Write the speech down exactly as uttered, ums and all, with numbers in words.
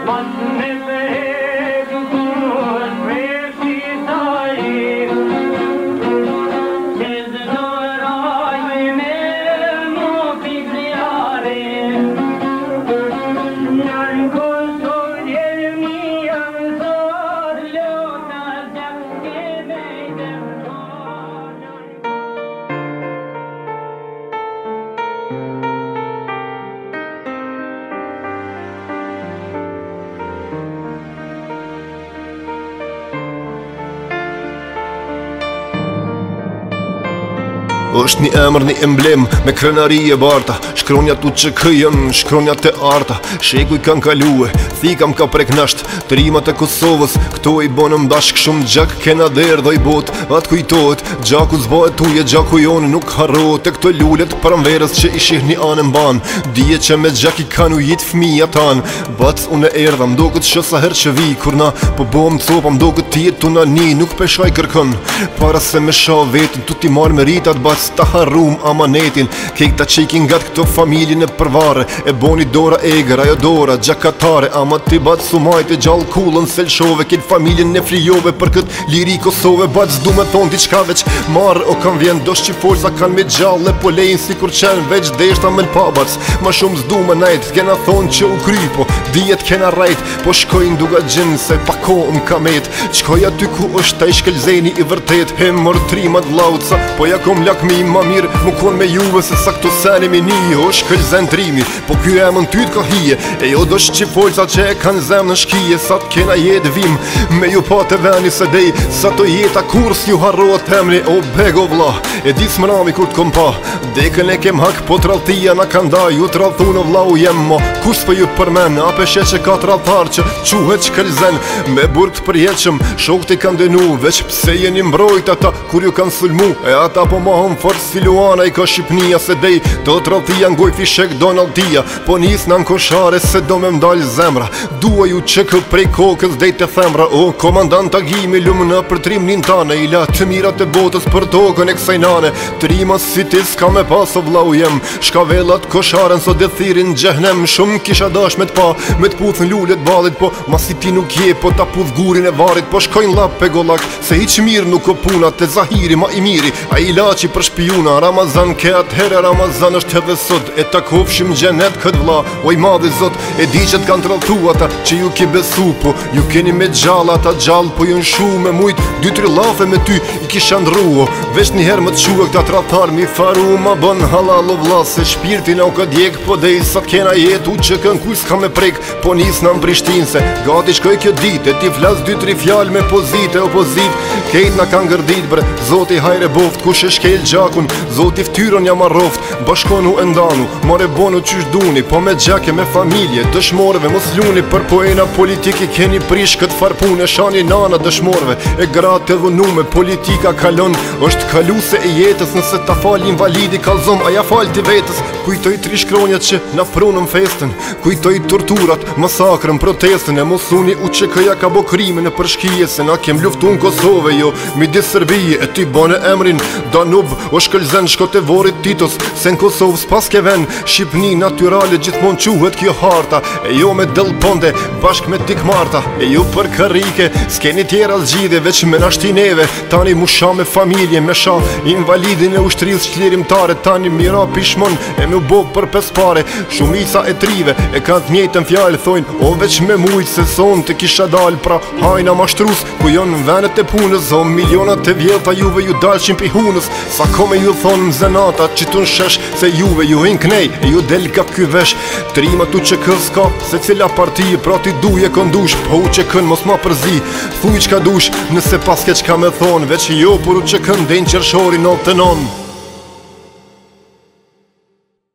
është një emër, një emblem me krenari e barta. Shkronja tu që këjëm, shkronja të arta. Shekuj kanë kalue, thikam ka prek nasht. Të rimat e Kosovës, këto i bonëm bashk. Shumë gjak kena der dhoj bot, atë kujtojt. Gjaku zbajt tuje, gjaku jonë nuk harrot. E këto lullet pramverës që i shih një anë mban. Dije që me gjak i kanë ujit fmija tan. Bac unë e erdha, mdo këtë shësa her që vi. Kur na po bom copa, mdo këtë tjetë tu na ni. Nuk peshaj kërkën, para se me sha vetin. Tu ti marrë me ritat bac ta harrum amanetin. Kejta që i kin gat këto familjen e përvare. E boni dora eger, ajo dora gjakatare. Ama ti bat sumajt e gjallë kullën selshove. Kejt familjen e frijove për këtë liri Kosove. Bat zdu me thonë t'i qka veç marrë o kam vjen. Dosh që folza kanë me gjallë e po lejnë si kur qenë veç deshta me l'pabac. Ma shumë zdu me najt, kena thonë që u kry. Po dijet kena rajt, po shkojnë duga gjinë se pako m'ka met. Qkoj aty ku është ta i shkelzeni i vërtet. He mërtrimat vlauca, po ja kom lakmi ma mirë mu kon me juve se sa këto seni mi një o shkëllzen trimi. Po kjo e më në tyt ka hije e jo dosh që folca që e kanë zem në shkije. Sa t'kena jetë vim me ju pa të veni se dej. Sa të jeta kur s'ju harroat temni o bego vla. E di s'mërami kur t'kom pa dekën e kem hak po traltia na kanda. Ju tralthu në vla u jem mo kus për ju përmen. A peshe që ka traltar që quhet shkëllzen. Me burg të përjeqëm shok t'i kanë denu. Veç pse jeni mbrojt ata kur ju kanë sulmu. E ata po mahon fort si Luana i ka Shqipnia se dej. Do traltia ngoj fishek Donaldia. Po nis në në koshare se do me mdall zemra. Dua ju që kë prej kokës dej të themra. O komandant agimi lumë në për trim nin tane. I la të mirat e botës për tokën e kësajnane. Të rima si ti s'ka me pas o vlau jem. Shka velat kosharen so dhe thirin gjehnem. Shumë kisha dash me t'pa me t'puthën lullet balit. Po mas i ti nuk je po ta puth gurin e varit. Po shkojnë lap e golak se hiq mirë nuk o puna. Te Zahiri ma i miri a i laci për shpijuna. Ramazan ke atë herë, Ramazan është edhe sot. E ta kofshim gjenet këtë vla, oj madhi zot. E di që t'kan traltu ata që ju ki besu. Po ju keni me gjalla, ata gjallë po ju nshu me mujt. Dy tri lafe me ty i kisha ndruo. Vesh njëherë më t'shua këta tratar mi faru. Ma bën halal o vla se shpirtin au ka djek. Po dej sa t'kena jetu që kën kuj s'ka me prek. Po nis në Prishtinë se gati shkoj kjo dit. E ti flas dy tri fjal me pozit e opozit. Kejt na kan gërdit bre, zoti hajre boft. Kush e shkel gjakun, zoti ftyron jam arroft. Bashkonu e ndanu, more bonu qysh duni. Po me gjake, me familje, dëshmorve mos luni. Për pojena politiki keni prish këtë farpune. Shani nana dëshmorve, e gratë e dhunume. Politika kalon, është kaluse e jetës. Nëse ta fal invalidi kalzom, aja fal ti vetës. Kujtoj tri shkronjat që na prunëm festen. Kujtoj torturat, masakrën, protestën. E mosuni u që këja ka bo krimin e përshkije. Se na kem luftun Kosove jo, midis Serbije. E ti bane emrin Danub, o shkëllzen shkot e vorit Titos. Se në Kosovë s'pas ke ven, Shqipni naturale gjithmon quhet kjo harta. E jo me del ponde, bashk me tik marta. E jo për karike, s'keni tjera zgjidhe. Veç me nashti neve, tani mu sha me familje. Me sha invalidin e ushtris qlirimtare. Tani mira pishmon, e me u bo për pes pare. Shumica e trive, e kanë t'mjetën fjallë. Thojnë, o veç me mujt se son të kisha dal. Pra hajna mashtrus, ku jon venet e punës. O milionat e vjeta juve ju dalqin pi hunës. Sa kome ju thonë mzenata që tu nshesh. Se juve ju hin knej, e ju del ka ky vesh. Trima tu që kës ka, se cila partije. Pra ti duje këndush, po u që kën mos ma përzi. Thuj qka dush, nëse paske qka me thonë. Veç jo, por u që kën den qërshori në të non.